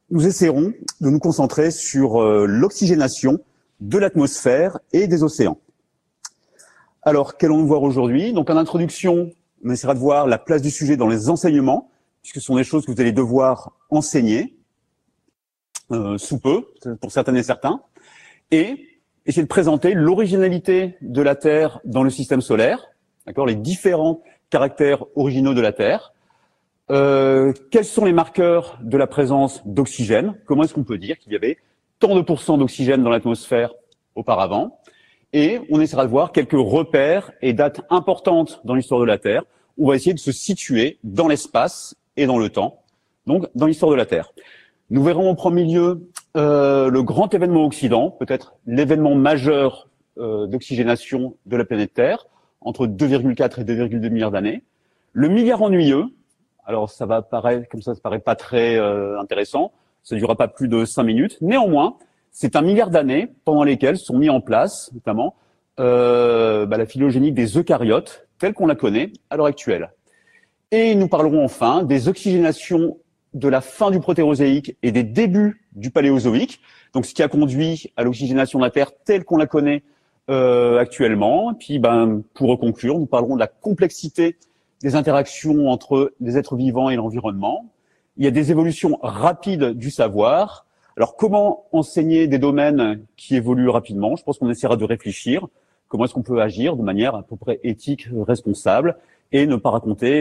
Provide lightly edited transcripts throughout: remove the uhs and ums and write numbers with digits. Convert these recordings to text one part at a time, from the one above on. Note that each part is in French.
nous essaierons de nous concentrer sur l'oxygénation de l'atmosphère et des océans. Alors, qu'allons-nous voir aujourd'hui? Donc, en introduction, on essaiera de voir la place du sujet dans les enseignements, puisque ce sont des choses que vous allez devoir enseigner, sous peu, pour certaines et certains, et essayer de présenter l'originalité de la Terre dans le système solaire, d'accord, les différents caractères originaux de la Terre, quels sont les marqueurs de la présence d'oxygène, comment est-ce qu'on peut dire qu'il y avait tant de pourcents d'oxygène dans l'atmosphère auparavant, et on essaiera de voir quelques repères et dates importantes dans l'histoire de la Terre. On va essayer de se situer dans l'espace et dans le temps, donc dans l'histoire de la Terre. Nous verrons en premier lieu le grand événement Occident, peut-être l'événement majeur d'oxygénation de la planète Terre, entre 2,4 et 2,2 milliards d'années. Le milliard ennuyeux, alors ça va paraître, comme ça paraît pas très intéressant, ça ne durera pas plus de 5 minutes. Néanmoins, c'est un milliard d'années pendant lesquelles sont mis en place, notamment, la phylogénie des eucaryotes, telle qu'on la connaît à l'heure actuelle. Et nous parlerons enfin des oxygénations de la fin du Protérozoïque et des débuts du Paléozoïque, donc ce qui a conduit à l'oxygénation de la Terre telle qu'on la connaît actuellement. Et puis, pour conclure, nous parlerons de la complexité des interactions entre les êtres vivants et l'environnement. Il y a des évolutions rapides du savoir. Alors, comment enseigner des domaines qui évoluent rapidement? Je pense qu'on essaiera de réfléchir. Comment est-ce qu'on peut agir de manière à peu près éthique, responsable, et ne pas raconter,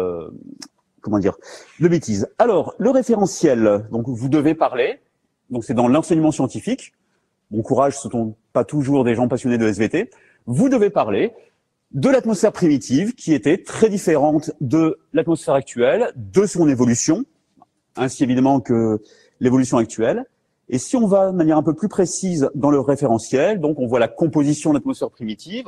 de bêtises. Alors, le référentiel, donc vous devez parler. Donc, c'est dans l'enseignement scientifique. Bon courage, ce ne sont pas toujours des gens passionnés de SVT. Vous devez parler de l'atmosphère primitive, qui était très différente de l'atmosphère actuelle, de son évolution, ainsi évidemment que l'évolution actuelle. Et si on va de manière un peu plus précise dans le référentiel, donc on voit la composition de l'atmosphère primitive,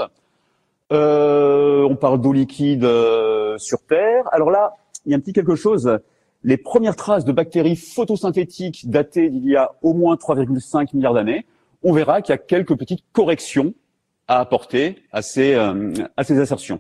on parle d'eau liquide sur Terre. Alors là, il y a un petit quelque chose. Les premières traces de bactéries photosynthétiques datées d'il y a au moins 3,5 milliards d'années, on verra qu'il y a quelques petites corrections à apporter à ces assertions.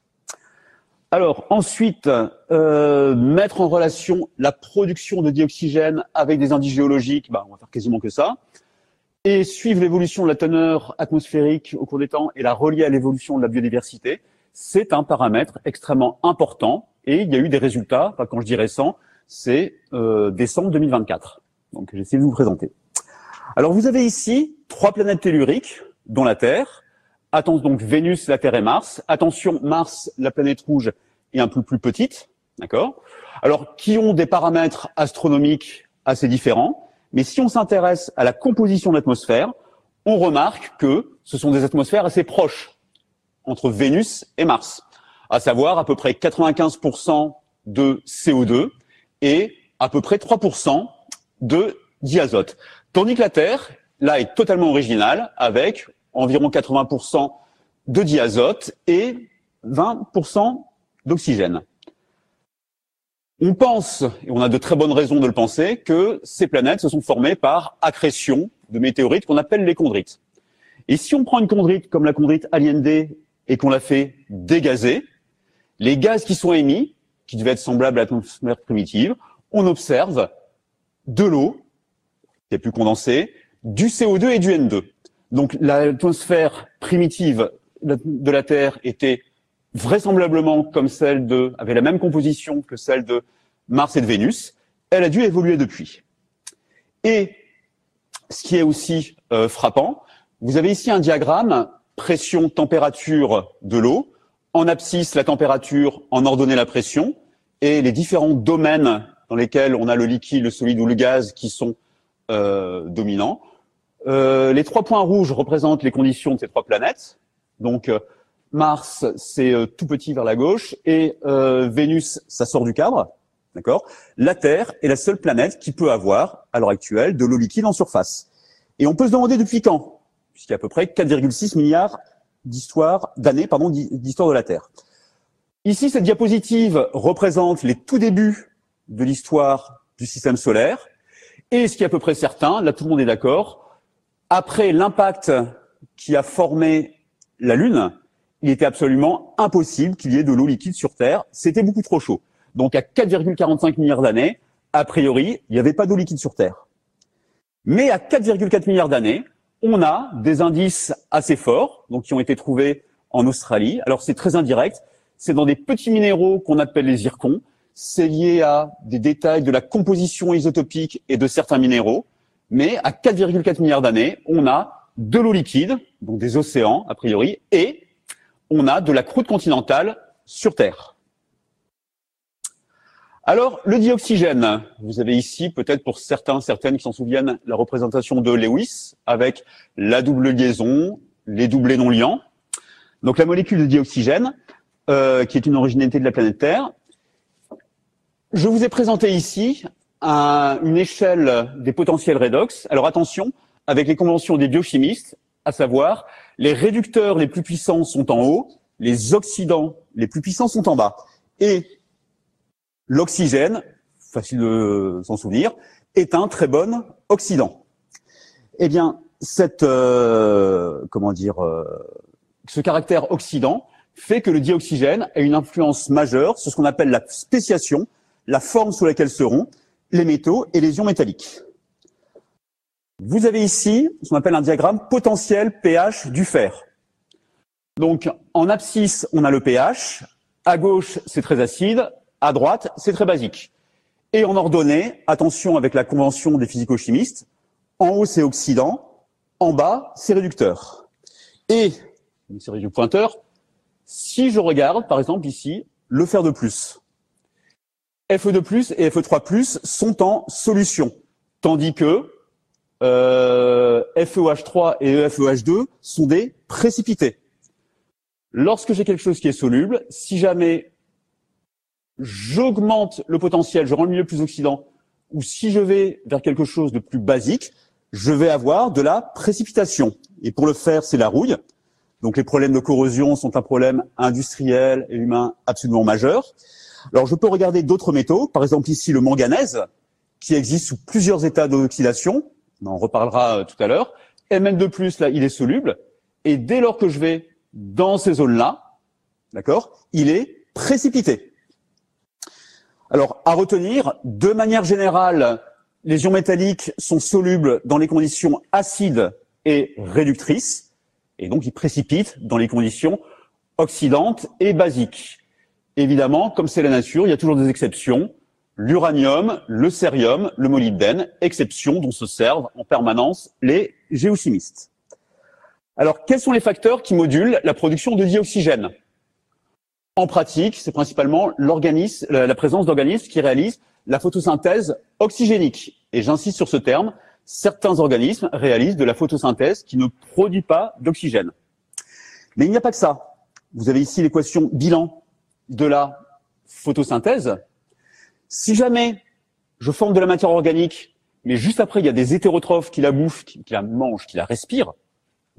Alors ensuite, mettre en relation la production de dioxygène avec des indices géologiques, on va faire quasiment que ça, et suivre l'évolution de la teneur atmosphérique au cours des temps et la relier à l'évolution de la biodiversité. C'est un paramètre extrêmement important et il y a eu des résultats, quand je dis récent, c'est décembre 2024. Donc j'essaie de vous présenter. Alors vous avez ici 3 planètes telluriques, dont la Terre. Attention, donc Vénus, la Terre et Mars. Attention, Mars, la planète rouge, est un peu plus petite, d'accord? Alors, qui ont des paramètres astronomiques assez différents. Mais si on s'intéresse à la composition de l'atmosphère, on remarque que ce sont des atmosphères assez proches entre Vénus et Mars, à savoir à peu près 95% de CO2 et à peu près 3% de diazote. Tandis que la Terre, là, est totalement originale, avec environ 80% de diazote et 20% d'oxygène. On pense, et on a de très bonnes raisons de le penser, que ces planètes se sont formées par accrétion de météorites qu'on appelle les chondrites. Et si on prend une chondrite comme la chondrite Allende et qu'on la fait dégazer, les gaz qui sont émis, qui devaient être semblables à l'atmosphère primitive, on observe de l'eau, qui est plus condensée, du CO2 et du N2. Donc l'atmosphère primitive de la Terre était vraisemblablement comme avait la même composition que celle de Mars et de Vénus. Elle a dû évoluer depuis. Et ce qui est aussi frappant, vous avez ici un diagramme pression-température de l'eau. En abscisse, la température, en ordonnée, la pression, et les différents domaines dans lesquels on a le liquide, le solide ou le gaz qui sont dominants. Les 3 points rouges représentent les conditions de ces 3 planètes. Donc Mars, c'est tout petit vers la gauche, et Vénus, ça sort du cadre, d'accord. La Terre est la seule planète qui peut avoir, à l'heure actuelle, de l'eau liquide en surface. Et on peut se demander depuis quand, puisqu'il y a à peu près 4,6 milliards d'histoire de la Terre. Ici, cette diapositive représente les tout débuts de l'histoire du système solaire, et ce qui est à peu près certain, là tout le monde est d'accord, après l'impact qui a formé la Lune, il était absolument impossible qu'il y ait de l'eau liquide sur Terre. C'était beaucoup trop chaud. Donc à 4,45 milliards d'années, a priori, il n'y avait pas d'eau liquide sur Terre. Mais à 4,4 milliards d'années, on a des indices assez forts, donc qui ont été trouvés en Australie. Alors c'est très indirect, c'est dans des petits minéraux qu'on appelle les zircons. C'est lié à des détails de la composition isotopique et de certains minéraux. Mais à 4,4 milliards d'années, on a de l'eau liquide, donc des océans a priori, et on a de la croûte continentale sur Terre. Alors, le dioxygène, vous avez ici, peut-être pour certains, certaines qui s'en souviennent, la représentation de Lewis avec la double liaison, les doublés non liants. Donc la molécule de dioxygène, qui est une originalité de la planète Terre. Je vous ai présenté ici une échelle des potentiels redox. Alors attention, avec les conventions des biochimistes, à savoir, les réducteurs les plus puissants sont en haut, les oxydants les plus puissants sont en bas. Et l'oxygène, facile de s'en souvenir, est un très bon oxydant. Eh bien, ce caractère oxydant fait que le dioxygène a une influence majeure sur ce qu'on appelle la spéciation, la forme sous laquelle seront les métaux et les ions métalliques. Vous avez ici ce qu'on appelle un diagramme potentiel pH du fer. Donc, en abscisse, on a le pH. À gauche, c'est très acide. À droite, c'est très basique. Et en ordonnée, attention avec la convention des physico-chimistes, en haut, c'est oxydant. En bas, c'est réducteur. Et, une série de pointeurs, si je regarde, par exemple, ici, le fer de plus. Fe2+, et Fe3+, sont en solution. Tandis que FeOH3 et EFeOH2 sont des précipités. Lorsque j'ai quelque chose qui est soluble, si jamais j'augmente le potentiel, je rends le milieu plus oxydant, ou si je vais vers quelque chose de plus basique, je vais avoir de la précipitation. Et pour le fer, c'est la rouille. Donc les problèmes de corrosion sont un problème industriel et humain absolument majeur. Alors je peux regarder d'autres métaux, par exemple ici le manganèse, qui existe sous plusieurs états d'oxydation. On en reparlera tout à l'heure. Mn2+, là, il est soluble. Et dès lors que je vais dans ces zones-là, d'accord, il est précipité. Alors, à retenir, de manière générale, les ions métalliques sont solubles dans les conditions acides et réductrices, et donc ils précipitent dans les conditions oxydantes et basiques. Évidemment, comme c'est la nature, il y a toujours des exceptions. L'uranium, le cérium, le molybdène, exceptions dont se servent en permanence les géochimistes. Alors, quels sont les facteurs qui modulent la production de dioxygène ? En pratique, c'est principalement la présence d'organismes qui réalisent la photosynthèse oxygénique. Et j'insiste sur ce terme, certains organismes réalisent de la photosynthèse qui ne produit pas d'oxygène. Mais il n'y a pas que ça. Vous avez ici l'équation bilan de la photosynthèse. Si jamais je forme de la matière organique, mais juste après il y a des hétérotrophes qui la bouffent, qui la mangent, qui la respirent, d'accord ?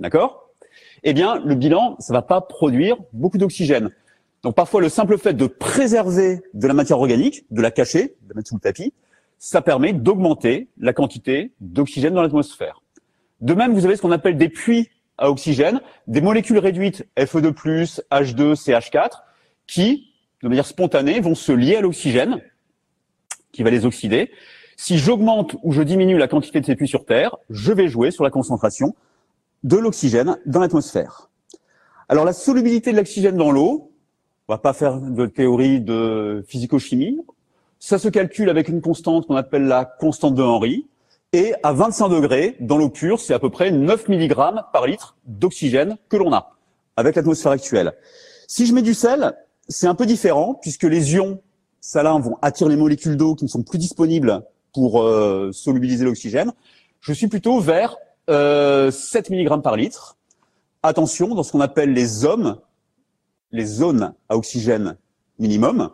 Eh bien, le bilan, ça va pas produire beaucoup d'oxygène. Donc parfois, le simple fait de préserver de la matière organique, de la cacher, de la mettre sous le tapis, ça permet d'augmenter la quantité d'oxygène dans l'atmosphère. De même, vous avez ce qu'on appelle des puits à oxygène, des molécules réduites Fe2+, H2, CH4, qui, de manière spontanée, vont se lier à l'oxygène, qui va les oxyder. Si j'augmente ou je diminue la quantité de ces puits sur Terre, je vais jouer sur la concentration de l'oxygène dans l'atmosphère. Alors la solubilité de l'oxygène dans l'eau, on va pas faire de théorie de physico-chimie, ça se calcule avec une constante qu'on appelle la constante de Henry, et à 25 degrés, dans l'eau pure, c'est à peu près 9 mg par litre d'oxygène que l'on a, avec l'atmosphère actuelle. Si je mets du sel, c'est un peu différent, puisque les ions salins vont attirer les molécules d'eau qui ne sont plus disponibles pour solubiliser l'oxygène. Je suis plutôt vers 7 mg par litre. Attention, dans ce qu'on appelle les zones à oxygène minimum,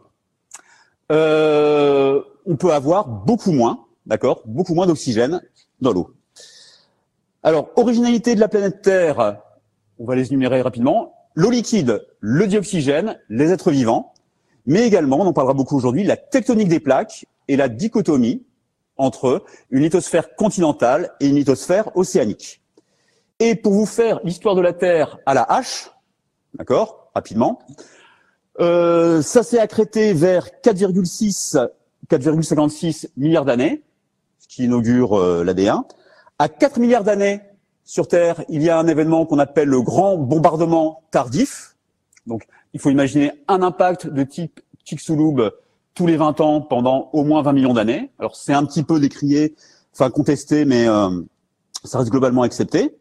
on peut avoir beaucoup moins, d'accord, beaucoup moins d'oxygène dans l'eau. Alors, originalité de la planète Terre, on va les énumérer rapidement. L'eau liquide, le dioxygène, les êtres vivants, mais également, on en parlera beaucoup aujourd'hui, la tectonique des plaques et la dichotomie entre une lithosphère continentale et une lithosphère océanique. Et pour vous faire l'histoire de la Terre à la hache, d'accord, rapidement, ça s'est accrété vers 4,6 4,56 milliards d'années, ce qui inaugure l'AD1. À 4 milliards d'années sur Terre, il y a un événement qu'on appelle le grand bombardement tardif. Donc, il faut imaginer un impact de type Chicxulub tous les 20 ans pendant au moins 20 millions d'années. Alors, c'est un petit peu décrié, enfin contesté, mais ça reste globalement accepté.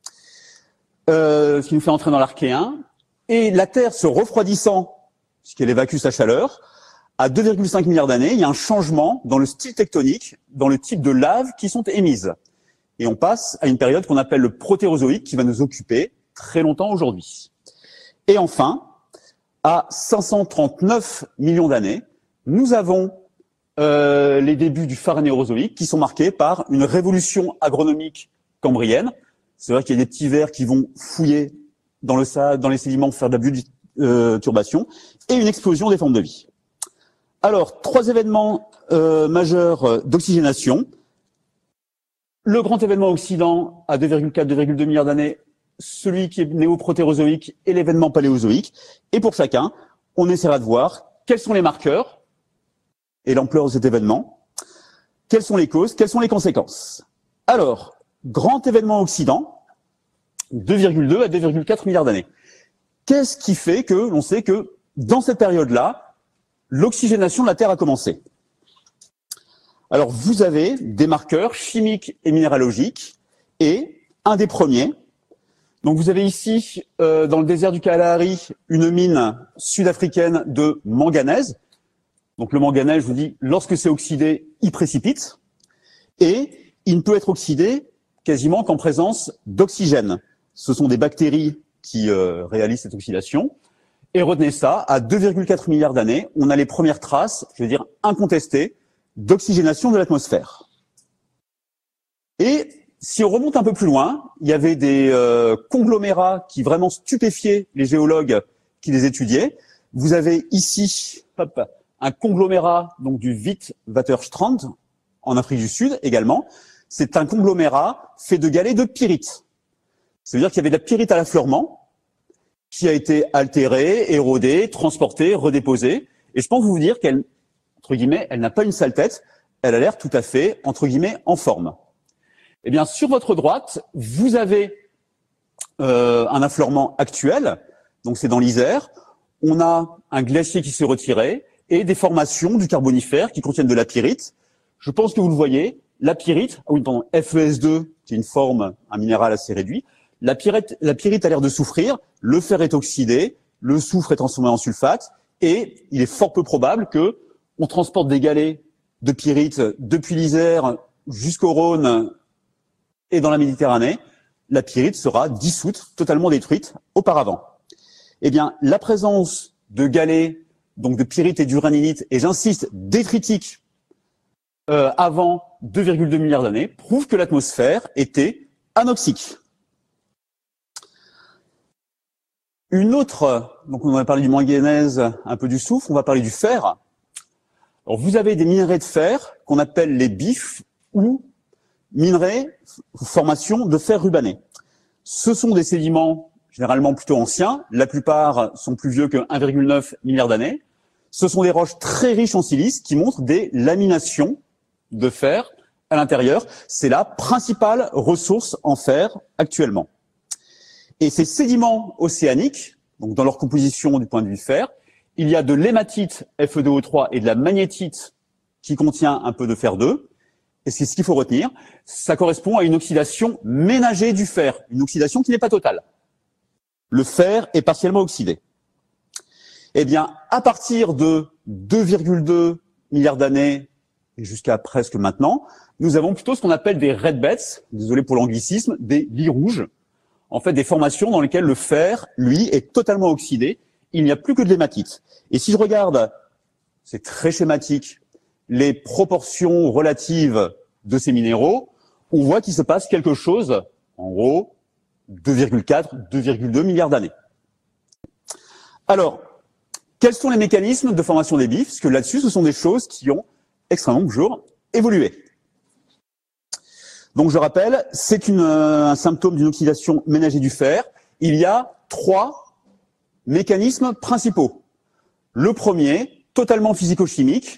Ce qui nous fait entrer dans l'Archéen. Et la Terre se refroidissant, puisqu'elle évacue sa chaleur, à 2,5 milliards d'années, il y a un changement dans le style tectonique, dans le type de lave qui sont émises. Et on passe à une période qu'on appelle le protérozoïque qui va nous occuper très longtemps aujourd'hui. Et enfin, à 539 millions d'années, nous avons les débuts du Pharénérozoïque qui sont marqués par une révolution agronomique cambrienne. C'est-à-dire qu'il y a des petits vers qui vont fouiller dans le sable, dans les sédiments, faire de la bioturbation, et une explosion des formes de vie. Alors, 3 événements majeurs d'oxygénation. Le grand événement Occident à 2,4-2,2 milliards d'années, celui qui est néoprotérozoïque et l'événement paléozoïque. Et pour chacun, on essaiera de voir quels sont les marqueurs et l'ampleur de cet événement, quelles sont les causes, quelles sont les conséquences. Alors, grand événement Occident, 2,2 à 2,4 milliards d'années. Qu'est-ce qui fait que l'on sait que dans cette période-là, l'oxygénation de la Terre a commencé? Alors, vous avez des marqueurs chimiques et minéralogiques, et un des premiers. Donc, vous avez ici, dans le désert du Kalahari, une mine sud-africaine de manganèse. Donc, le manganèse, je vous dis, lorsque c'est oxydé, il précipite, et il ne peut être oxydé quasiment qu'en présence d'oxygène. Ce sont des bactéries qui réalisent cette oxydation. Et retenez ça, à 2,4 milliards d'années, on a les premières traces, je veux dire incontestées, d'oxygénation de l'atmosphère. Et si on remonte un peu plus loin, il y avait des conglomérats qui vraiment stupéfiaient les géologues qui les étudiaient. Vous avez ici un conglomérat donc du Witwatersrand en Afrique du Sud également. C'est un conglomérat fait de galets de pyrite. Ça veut dire qu'il y avait de la pyrite à l'affleurement qui a été altérée, érodée, transportée, redéposée. Et je pense vous dire qu'elle, entre guillemets, elle n'a pas une sale tête, elle a l'air tout à fait, entre guillemets, en forme. Eh bien, sur votre droite, vous avez un affleurement actuel, donc c'est dans l'Isère. On a un glacier qui s'est retiré et des formations du Carbonifère qui contiennent de la pyrite. Je pense que vous le voyez, la pyrite, FeS2, qui est une forme, un minéral assez réduit. La pyrite a l'air de souffrir, le fer est oxydé, le soufre est transformé en sulfate, et il est fort peu probable que on transporte des galets de pyrite depuis l'Isère jusqu'au Rhône et dans la Méditerranée. La pyrite sera dissoute, totalement détruite auparavant. Eh bien, la présence de galets, donc de pyrite et d'uraninite, et j'insiste, détritiques, avant 2,2 milliards d'années, prouve que l'atmosphère était anoxique. Une autre, donc on a parlé du manganèse, un peu du soufre, on va parler du fer. Alors vous avez des minerais de fer qu'on appelle les BIF ou minerais formation de fer rubané. Ce sont des sédiments généralement plutôt anciens, la plupart sont plus vieux que 1,9 milliard d'années. Ce sont des roches très riches en silice qui montrent des laminations de fer à l'intérieur. C'est la principale ressource en fer actuellement. Et ces sédiments océaniques, donc dans leur composition du point de vue fer, il y a de l'hématite Fe2O3 et de la magnétite qui contient un peu de fer 2. Et c'est ce qu'il faut retenir. Ça correspond à une oxydation ménagée du fer, une oxydation qui n'est pas totale. Le fer est partiellement oxydé. Eh bien, à partir de 2,2 milliards d'années et jusqu'à presque maintenant, nous avons plutôt ce qu'on appelle des red beds, désolé pour l'anglicisme, des lits rouges. En fait, des formations dans lesquelles le fer, lui, est totalement oxydé. Il n'y a plus que de l'hématite. Et si je regarde, c'est très schématique, les proportions relatives de ces minéraux, on voit qu'il se passe quelque chose, en gros, 2,4, 2,2 milliards d'années. Alors, quels sont les mécanismes de formation des BIF? Parce que là-dessus, ce sont des choses qui ont extrêmement toujours évolué. Donc, je rappelle, c'est un symptôme d'une oxydation ménagée du fer. Il y a 3 mécanismes principaux. Le premier, totalement physico-chimique,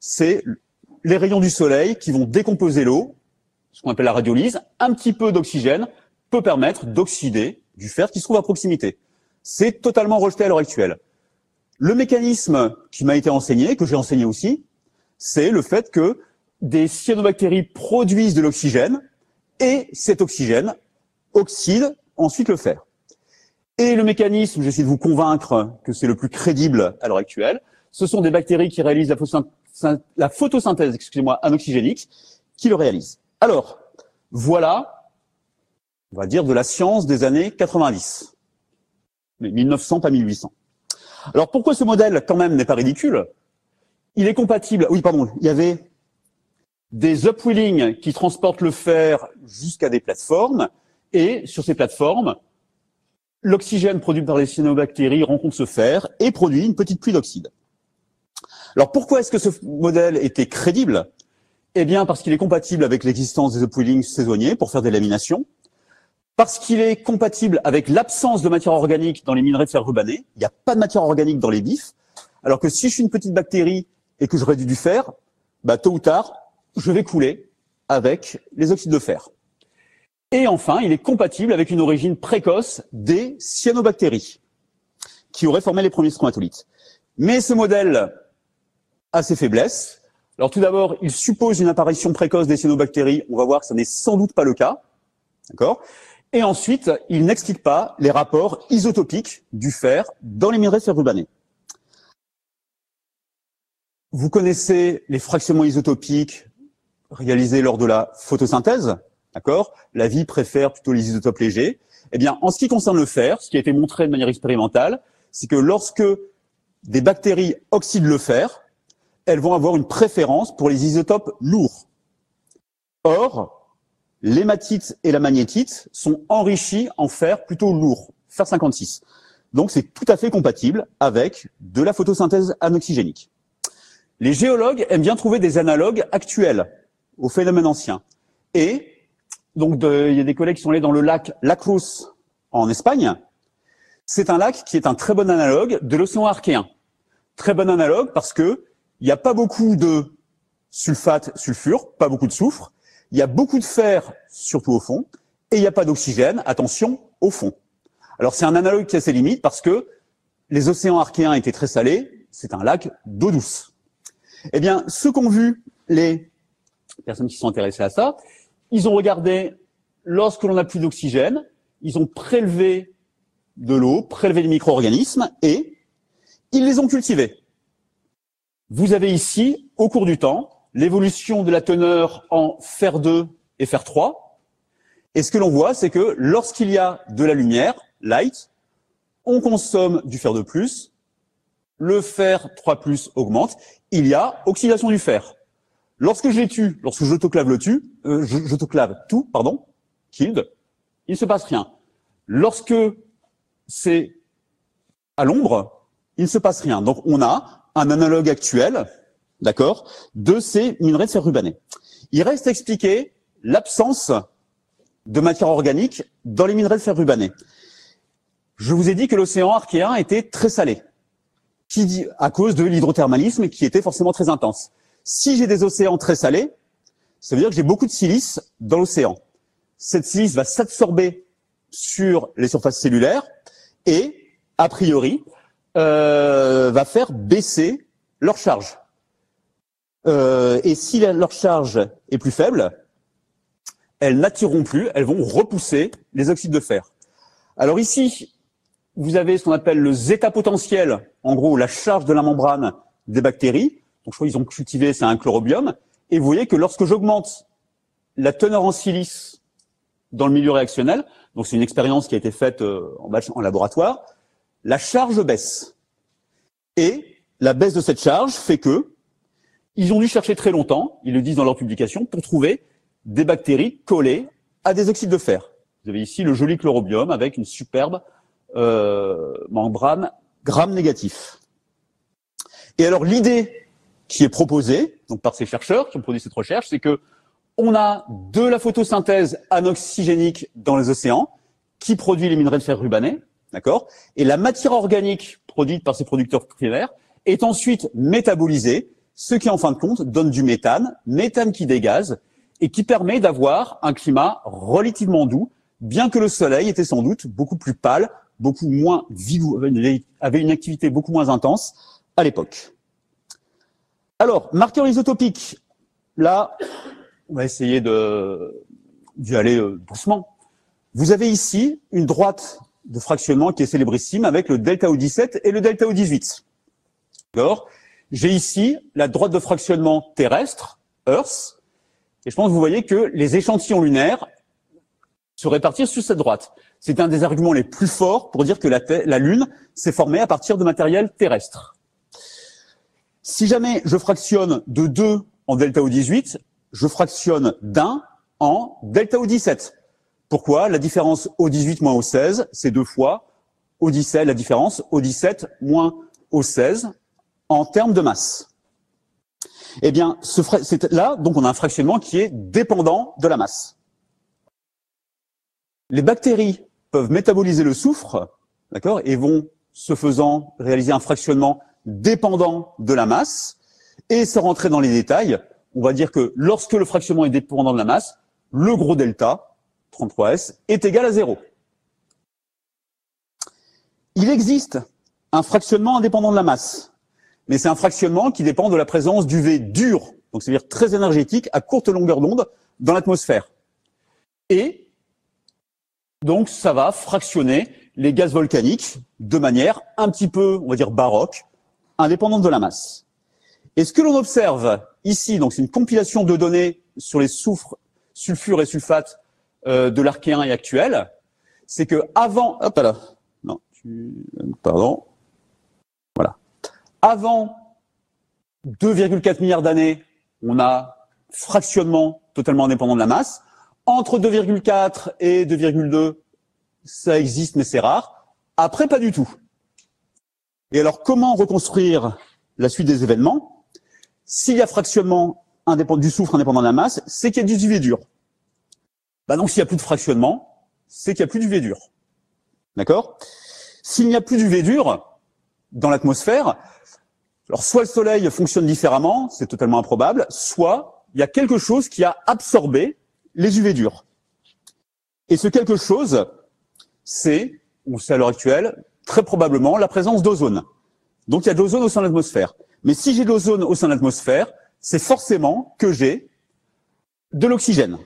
c'est les rayons du soleil qui vont décomposer l'eau, ce qu'on appelle la radiolyse. Un petit peu d'oxygène peut permettre d'oxyder du fer qui se trouve à proximité. C'est totalement rejeté à l'heure actuelle. Le mécanisme qui m'a été enseigné, que j'ai enseigné aussi, c'est le fait que des cyanobactéries produisent de l'oxygène et cet oxygène oxyde ensuite le fer. Et le mécanisme, j'essaie de vous convaincre que c'est le plus crédible à l'heure actuelle, ce sont des bactéries qui réalisent la photosynthèse, anoxygénique, qui le réalisent. Alors, voilà, on va dire de la science des années 90. Mais 1900, pas 1800. Alors, pourquoi ce modèle, quand même, n'est pas ridicule? Il est compatible, oui, pardon, il y avait des upwelling qui transportent le fer jusqu'à des plateformes, et sur ces plateformes, l'oxygène produit par les cyanobactéries rencontre ce fer et produit une petite pluie d'oxyde. Alors pourquoi est-ce que ce modèle était crédible? Eh bien parce qu'il est compatible avec l'existence des upwellings saisonniers pour faire des laminations, parce qu'il est compatible avec l'absence de matière organique dans les minerais de fer rubané. Il n'y a pas de matière organique dans les bifs, alors que si je suis une petite bactérie et que je réduis du fer, tôt ou tard, je vais couler avec les oxydes de fer. Et enfin, il est compatible avec une origine précoce des cyanobactéries, qui auraient formé les premiers stromatolites. Mais ce modèle a ses faiblesses. Alors tout d'abord, il suppose une apparition précoce des cyanobactéries. On va voir que ce n'est sans doute pas le cas. D'accord ? Et ensuite, il n'explique pas les rapports isotopiques du fer dans les minerais de fer rubané. Vous connaissez les fractionnements isotopiques réalisés lors de la photosynthèse. D'accord ? La vie préfère plutôt les isotopes légers. Eh bien, en ce qui concerne le fer, ce qui a été montré de manière expérimentale, c'est que lorsque des bactéries oxydent le fer, elles vont avoir une préférence pour les isotopes lourds. Or, l'hématite et la magnétite sont enrichis en fer plutôt lourd, fer 56. Donc, c'est tout à fait compatible avec de la photosynthèse anoxygénique. Les géologues aiment bien trouver des analogues actuels au phénomène ancien. Et donc, il y a des collègues qui sont allés dans le lac Lacruz en Espagne. C'est un lac qui est un très bon analogue de l'océan Archéen. Très bon analogue parce que il n'y a pas beaucoup de sulfate, sulfure, pas beaucoup de soufre. Il y a beaucoup de fer, surtout au fond, et il n'y a pas d'oxygène, attention, au fond. Alors, c'est un analogue qui a ses limites parce que les océans archéens étaient très salés. C'est un lac d'eau douce. Eh bien, ceux qu'ont vu les personnes qui sont intéressées à ça, ils ont regardé, lorsque l'on n'a plus d'oxygène, ils ont prélevé de l'eau, prélevé des micro-organismes et ils les ont cultivés. Vous avez ici, au cours du temps, l'évolution de la teneur en fer 2 et fer 3. Et ce que l'on voit, c'est que lorsqu'il y a de la lumière, light, on consomme du fer 2+, le fer 3+ augmente, il y a oxydation du fer. Lorsque je les tue, lorsque j'autoclave tout, killed, il ne se passe rien. Lorsque c'est à l'ombre, il ne se passe rien. Donc on a un analogue actuel, d'accord, de ces minerais de fer rubané. Il reste à expliquer l'absence de matière organique dans les minerais de fer rubané. Je vous ai dit que l'océan archéen était très salé, à cause de l'hydrothermalisme qui était forcément très intense. Si j'ai des océans très salés, ça veut dire que j'ai beaucoup de silice dans l'océan. Cette silice va s'absorber sur les surfaces cellulaires et, a priori, va faire baisser leur charge. Et si leur charge est plus faible, elles n'attireront plus, elles vont repousser les oxydes de fer. Alors ici, vous avez ce qu'on appelle le zeta potentiel, en gros la charge de la membrane des bactéries. Donc je crois qu'ils ont cultivé, c'est un chlorobium. Et vous voyez que lorsque j'augmente la teneur en silice dans le milieu réactionnel, donc c'est une expérience qui a été faite en laboratoire, la charge baisse. Et la baisse de cette charge fait que ils ont dû chercher très longtemps, ils le disent dans leur publication, pour trouver des bactéries collées à des oxydes de fer. Vous avez ici le joli chlorobium avec une superbe membrane gram négatif. Et alors l'idée qui est proposée donc par ces chercheurs qui ont produit cette recherche, c'est que on a de la photosynthèse anoxygénique dans les océans qui produit les minerais de fer rubané, d'accord ? Et la matière organique produite par ces producteurs primaires est ensuite métabolisée ce qui en fin de compte donne du méthane qui dégaze et qui permet d'avoir un climat relativement doux, bien que le soleil était sans doute beaucoup plus pâle, beaucoup moins vigoureux, avait une activité beaucoup moins intense à l'époque. Alors, marqueur isotopique, là, on va essayer d'y aller doucement. Vous avez ici une droite de fractionnement qui est célébrissime avec le delta O17 et le delta O18. D'accord ? J'ai ici la droite de fractionnement terrestre, Earth, et je pense que vous voyez que les échantillons lunaires se répartissent sur cette droite. C'est un des arguments les plus forts pour dire que la Lune s'est formée à partir de matériel terrestre. Si jamais je fractionne de 2 en delta O18, je fractionne d'1 en delta O17. Pourquoi? La différence O18 moins O16, c'est 2 fois O17, la différence O17 moins O16 en termes de masse. Eh bien, là, donc on a un fractionnement qui est dépendant de la masse. Les bactéries peuvent métaboliser le soufre, d'accord, et vont, ce faisant, réaliser un fractionnement dépendant de la masse. Et sans rentrer dans les détails, on va dire que lorsque le fractionnement est dépendant de la masse, le gros delta, 33S, est égal à 0. Il existe un fractionnement indépendant de la masse, mais c'est un fractionnement qui dépend de la présence d'UV dur, donc c'est-à-dire très énergétique, à courte longueur d'onde, dans l'atmosphère. Et donc ça va fractionner les gaz volcaniques de manière un petit peu, on va dire, baroque, indépendante de la masse. Et ce que l'on observe ici, donc c'est une compilation de données sur les soufres, sulfures et sulfates de l'Archéen et actuel, c'est que avant, hop là, non, pardon, voilà, avant 2,4 milliards d'années, on a fractionnement totalement indépendant de la masse. Entre 2,4 et 2,2, ça existe mais c'est rare. Après, pas du tout. Et alors, comment reconstruire la suite des événements? S'il y a fractionnement indépendant du soufre indépendant de la masse, c'est qu'il y a du UV dur. Bah donc, s'il n'y a plus de fractionnement, c'est qu'il n'y a plus d'UV dur. D'accord? S'il n'y a plus d'UV dur dans l'atmosphère, alors soit le Soleil fonctionne différemment, c'est totalement improbable, soit il y a quelque chose qui a absorbé les UV durs. Et ce quelque chose, c'est, on sait à l'heure actuelle, très probablement la présence d'ozone. Donc il y a de l'ozone au sein de l'atmosphère. Mais si j'ai de l'ozone au sein de l'atmosphère, c'est forcément que j'ai de l'oxygène.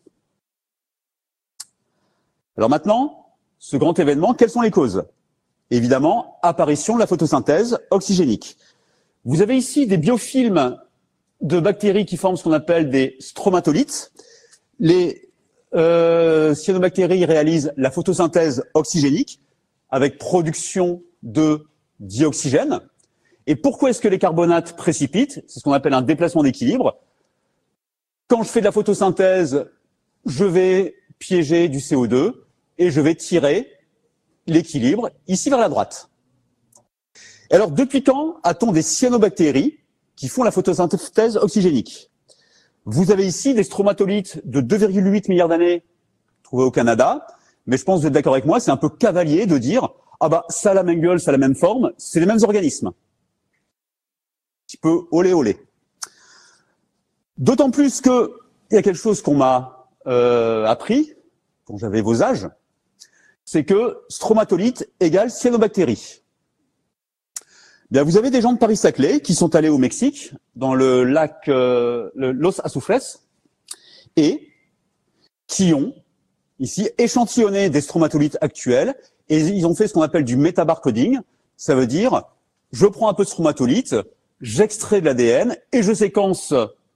Alors maintenant, ce grand événement, quelles sont les causes? Évidemment, apparition de la photosynthèse oxygénique. Vous avez ici des biofilms de bactéries qui forment ce qu'on appelle des stromatolites. Les cyanobactéries réalisent la photosynthèse oxygénique avec production de dioxygène. Et pourquoi est-ce que les carbonates précipitent? C'est ce qu'on appelle un déplacement d'équilibre. Quand je fais de la photosynthèse, je vais piéger du CO2 et je vais tirer l'équilibre ici vers la droite. Et alors, depuis quand a-t-on des cyanobactéries qui font la photosynthèse oxygénique? Vous avez ici des stromatolites de 2,8 milliards d'années trouvés au Canada, mais je pense que vous êtes d'accord avec moi, c'est un peu cavalier de dire « Ah bah, ça a la même gueule, ça a la même forme, c'est les mêmes organismes. » Un petit peu olé olé. D'autant plus qu'il y a quelque chose qu'on m'a appris quand j'avais vos âges, c'est que stromatolite égale cyanobactérie. Bien, vous avez des gens de Paris-Saclay qui sont allés au Mexique, dans le lac Los Azufres, et qui ont ici échantillonné des stromatolites actuels, et ils ont fait ce qu'on appelle du métabarcoding. Ça veut dire, je prends un peu de stromatolite, j'extrais de l'ADN et je séquence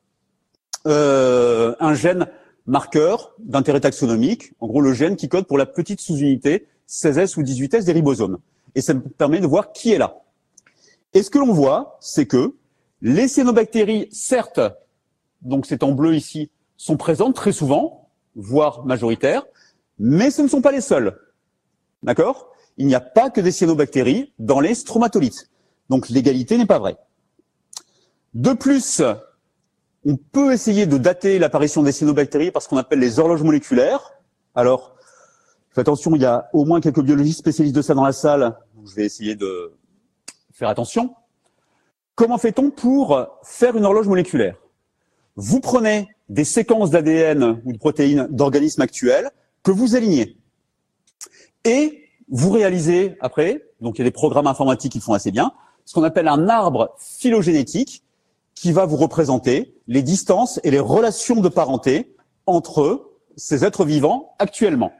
un gène marqueur d'intérêt taxonomique, en gros le gène qui code pour la petite sous-unité 16S ou 18S des ribosomes. Et ça me permet de voir qui est là. Et ce que l'on voit, c'est que les cyanobactéries, certes, donc c'est en bleu ici, sont présentes très souvent, voire majoritaires, mais ce ne sont pas les seules. D'accord? Il n'y a pas que des cyanobactéries dans les stromatolites. Donc l'égalité n'est pas vraie. De plus, on peut essayer de dater l'apparition des cyanobactéries par ce qu'on appelle les horloges moléculaires. Alors, faites attention, il y a au moins quelques biologistes spécialistes de ça dans la salle, donc je vais essayer de faire attention. Comment fait-on pour faire une horloge moléculaire? Vous prenez des séquences d'ADN ou de protéines d'organismes actuels que vous alignez. Et vous réalisez après, donc il y a des programmes informatiques qui font assez bien, ce qu'on appelle un arbre phylogénétique qui va vous représenter les distances et les relations de parenté entre ces êtres vivants actuellement.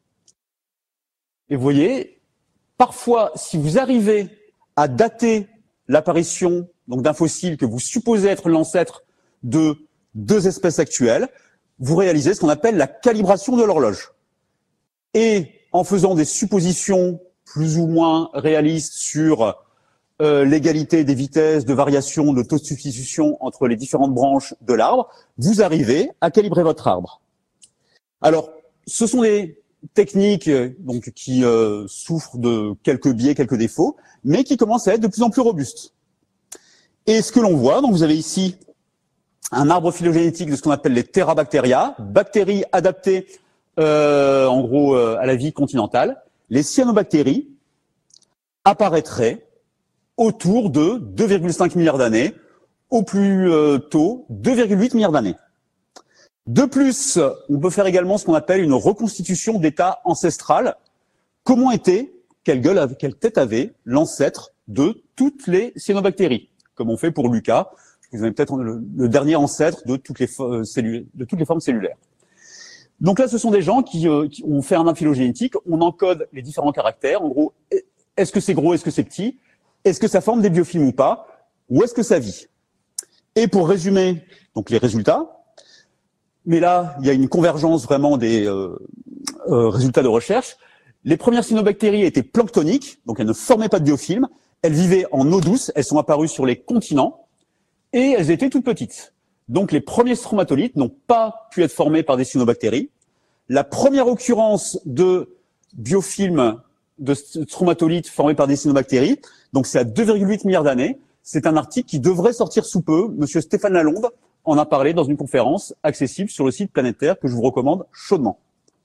Et vous voyez, parfois, si vous arrivez à dater l'apparition donc d'un fossile que vous supposez être l'ancêtre de deux espèces actuelles, vous réalisez ce qu'on appelle la calibration de l'horloge. Et en faisant des suppositions plus ou moins réalistes sur l'égalité des vitesses de variation de taux de substitution entre les différentes branches de l'arbre, vous arrivez à calibrer votre arbre. Alors, ce sont des techniques donc qui souffrent de quelques biais, quelques défauts, mais qui commencent à être de plus en plus robustes. Et ce que l'on voit, donc vous avez ici un arbre phylogénétique de ce qu'on appelle les Therabacteria, bactéries adaptées en gros à la vie continentale. Les cyanobactéries apparaîtraient autour de 2,5 milliards d'années, au plus tôt 2,8 milliards d'années. De plus, on peut faire également ce qu'on appelle une reconstitution d'état ancestral. Comment était, quelle tête avait l'ancêtre de toutes les cyanobactéries, comme on fait pour Lucas. Vous avez peut-être le dernier ancêtre de toutes les formes cellulaires. Donc là, ce sont des gens qui ont fait un arbre phylogénétique. On encode les différents caractères. En gros, est-ce que c'est gros, est-ce que c'est petit? Est-ce que ça forme des biofilms ou pas? Ou est-ce que ça vit? Et pour résumer donc les résultats, mais là, il y a une convergence vraiment des résultats de recherche. Les premières cyanobactéries étaient planctoniques, donc elles ne formaient pas de biofilms. Elles vivaient en eau douce, elles sont apparues sur les continents, et elles étaient toutes petites. Donc les premiers stromatolites n'ont pas pu être formés par des cyanobactéries. La première occurrence de biofilms de stromatolites formés par des cyanobactéries, donc c'est à 2,8 milliards d'années. C'est un article qui devrait sortir sous peu. Monsieur Stéphane Lalonde en a parlé dans une conférence accessible sur le site Planète Terre que je vous recommande chaudement.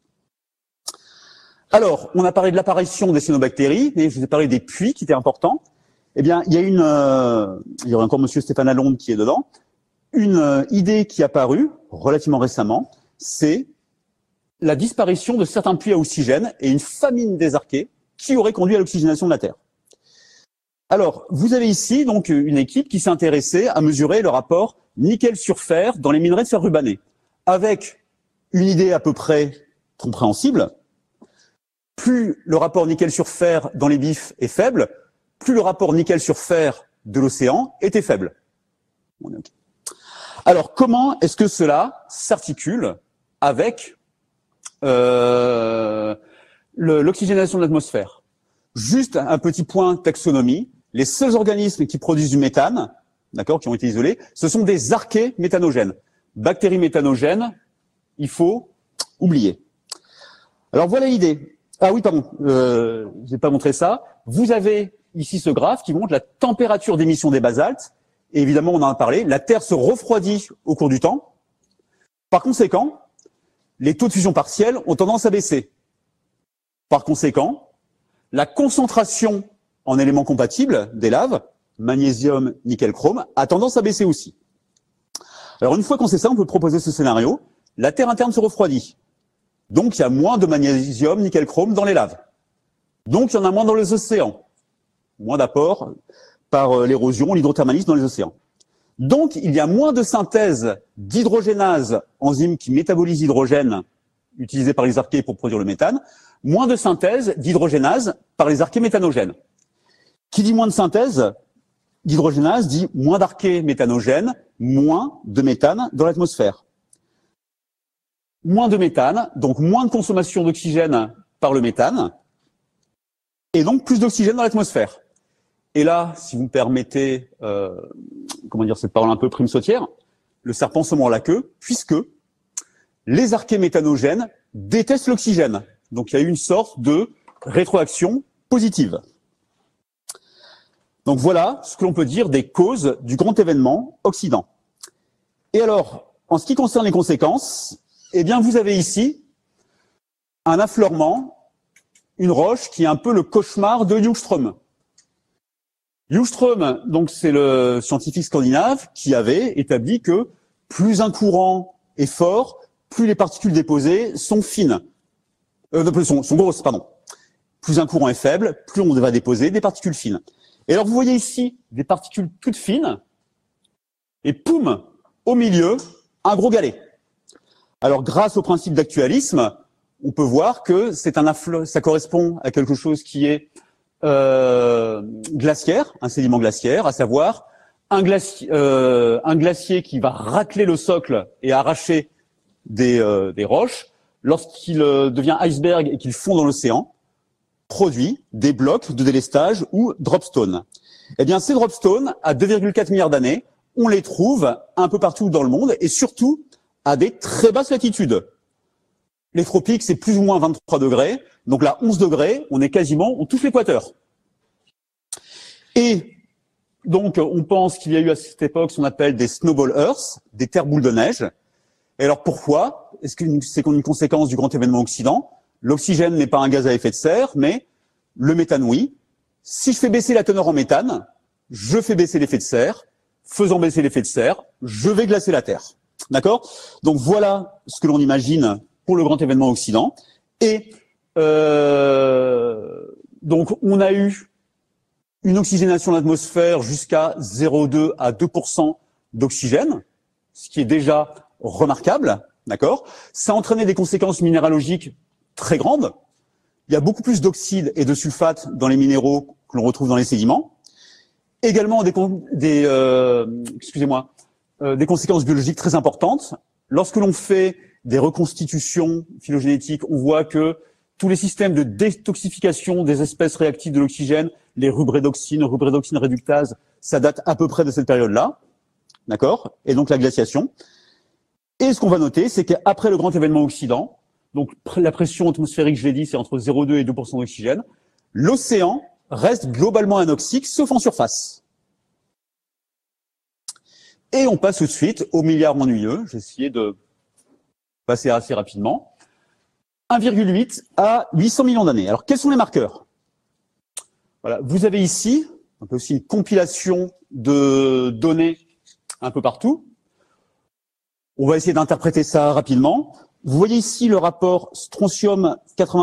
Alors, on a parlé de l'apparition des cyanobactéries, et je vous ai parlé des puits qui étaient importants. Eh bien, il y aurait encore monsieur Stéphane Lalonde qui est dedans. Une idée qui est apparue relativement récemment, c'est la disparition de certains puits à oxygène et une famine des archées qui aurait conduit à l'oxygénation de la Terre. Alors, vous avez ici donc une équipe qui s'est intéressée à mesurer le rapport nickel sur fer dans les minerais de fer rubané, avec une idée à peu près compréhensible. Plus le rapport nickel sur fer dans les bifs est faible, plus le rapport nickel sur fer de l'océan était faible. Alors, comment est-ce que cela s'articule avec l'oxygénation de l'atmosphère? Juste un petit point taxonomie. Les seuls organismes qui produisent du méthane, d'accord, qui ont été isolés, ce sont des archées méthanogènes. Bactéries méthanogènes, il faut oublier. Alors voilà l'idée. Ah oui, pardon, je n'ai pas montré ça. Vous avez ici ce graphe qui montre la température d'émission des basaltes. Et évidemment, on en a parlé, la Terre se refroidit au cours du temps. Par conséquent, les taux de fusion partielle ont tendance à baisser. Par conséquent, la concentration en éléments compatibles des laves, magnésium, nickel, chrome, a tendance à baisser aussi. Alors une fois qu'on sait ça, on peut proposer ce scénario. La Terre interne se refroidit. Donc il y a moins de magnésium, nickel, chrome dans les laves. Donc il y en a moins dans les océans. Moins d'apport par l'érosion, l'hydrothermalisme dans les océans. Donc il y a moins de synthèse d'hydrogénase, enzyme qui métabolise l'hydrogène utilisé par les archées pour produire le méthane, moins de synthèse d'hydrogénase par les archées méthanogènes. Qui dit moins de synthèse d'hydrogénase dit moins d'archées méthanogènes, moins de méthane dans l'atmosphère. Moins de méthane, donc moins de consommation d'oxygène par le méthane, et donc plus d'oxygène dans l'atmosphère. Et là, si vous me permettez, comment dire cette parole un peu prime sautière, le serpent se mord la queue, puisque les archées méthanogènes détestent l'oxygène. Donc il y a eu une sorte de rétroaction positive. Donc voilà ce que l'on peut dire des causes du grand événement Occident. Et alors, en ce qui concerne les conséquences, eh bien vous avez ici un affleurement, une roche qui est un peu le cauchemar de Ljungström. Ljungström, donc c'est le scientifique scandinave qui avait établi que plus un courant est fort, plus les particules déposées sont fines, sont grosses, pardon. Plus un courant est faible, plus on va déposer des particules fines. Et alors vous voyez ici des particules toutes fines, et poum, au milieu, un gros galet. Alors grâce au principe d'actualisme, on peut voir que ça correspond à quelque chose qui est glaciaire, un sédiment glaciaire, à savoir un glacier qui va racler le socle et arracher des roches. Lorsqu'il devient iceberg et qu'il fond dans l'océan, produit des blocs de délestage ou dropstones. Eh bien, ces dropstones, à 2,4 milliards d'années, on les trouve un peu partout dans le monde et surtout à des très basses latitudes. Les tropiques, c'est plus ou moins 23 degrés. Donc là, 11 degrés, on touche l'équateur. Et donc, on pense qu'il y a eu à cette époque ce qu'on appelle des snowball earth, des terres boules de neige. Et alors pourquoi? Est-ce que c'est une conséquence du grand événement Occident? L'oxygène n'est pas un gaz à effet de serre, mais le méthane, oui. Si je fais baisser la teneur en méthane, je fais baisser l'effet de serre. Faisant baisser l'effet de serre, je vais glacer la Terre. D'accord? Donc voilà ce que l'on imagine pour le grand événement Occident. Et donc on a eu une oxygénation de l'atmosphère jusqu'à 0,2 à 2% d'oxygène, ce qui est déjà remarquable. D'accord? Ça a entraîné des conséquences minéralogiques très grandes. Il y a beaucoup plus d'oxyde et de sulfate dans les minéraux que l'on retrouve dans les sédiments. Également des conséquences biologiques très importantes. Lorsque l'on fait des reconstitutions phylogénétiques, on voit que tous les systèmes de détoxification des espèces réactives de l'oxygène, les rubrédoxines réductases, ça date à peu près de cette période-là. D'accord? Et donc la glaciation. Et ce qu'on va noter, c'est qu'après le grand événement Occident, donc la pression atmosphérique, je l'ai dit, c'est entre 0,2 et 2% d'oxygène, l'océan reste globalement anoxique, sauf en surface. Et on passe tout de suite au milliard ennuyeux. J'ai essayé de passer assez rapidement. 1,8 à 800 millions d'années. Alors, quels sont les marqueurs? Voilà, vous avez ici un peu aussi une compilation de données un peu partout. On va essayer d'interpréter ça rapidement. Vous voyez ici le rapport strontium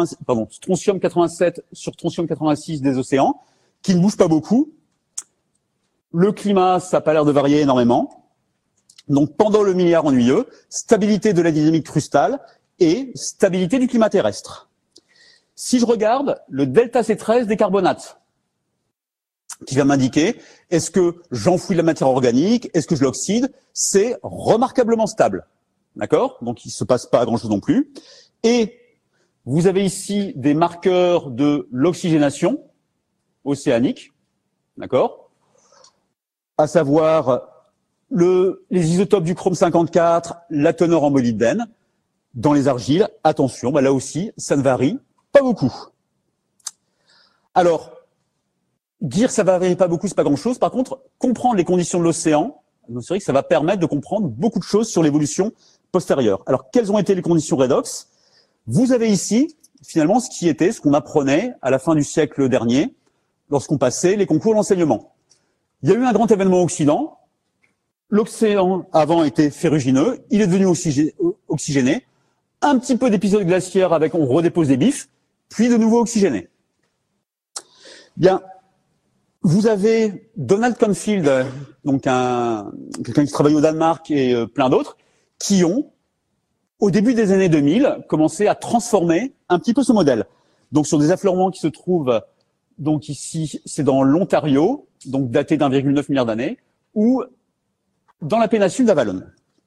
87 sur strontium 86 des océans, qui ne bouge pas beaucoup. Le climat, ça n'a pas l'air de varier énormément. Donc pendant le milliard ennuyeux, stabilité de la dynamique crustale et stabilité du climat terrestre. Si je regarde le delta C13 des carbonates, qui va m'indiquer est-ce que j'enfouis la matière organique, est-ce que je l'oxyde, c'est remarquablement stable. D'accord? Donc, il ne se passe pas grand-chose non plus. Et vous avez ici des marqueurs de l'oxygénation océanique. D'accord? À savoir les isotopes du chrome 54, la teneur en molybdène. Dans les argiles, attention, là aussi, ça ne varie pas beaucoup. Alors, dire ça ne varie pas beaucoup, c'est pas grand-chose. Par contre, comprendre les conditions de l'océan, c'est vrai que ça va permettre de comprendre beaucoup de choses sur l'évolution postérieure. Alors, quelles ont été les conditions redox? Vous avez ici, finalement, ce qu'on apprenait à la fin du siècle dernier, lorsqu'on passait les concours d'enseignement. Il y a eu un grand événement Occident. L'océan, avant, était ferrugineux. Il est devenu oxygéné. Un petit peu d'épisodes glaciaires avec on redépose des bifs, puis de nouveau oxygéné. Bien, vous avez Donald Confield, donc quelqu'un qui travaille au Danemark et plein d'autres, qui ont, au début des années 2000, commencé à transformer un petit peu ce modèle. Donc sur des affleurements qui se trouvent, donc ici, c'est dans l'Ontario, donc daté d'1,9 milliard d'années, ou dans la péninsule d'Avalon.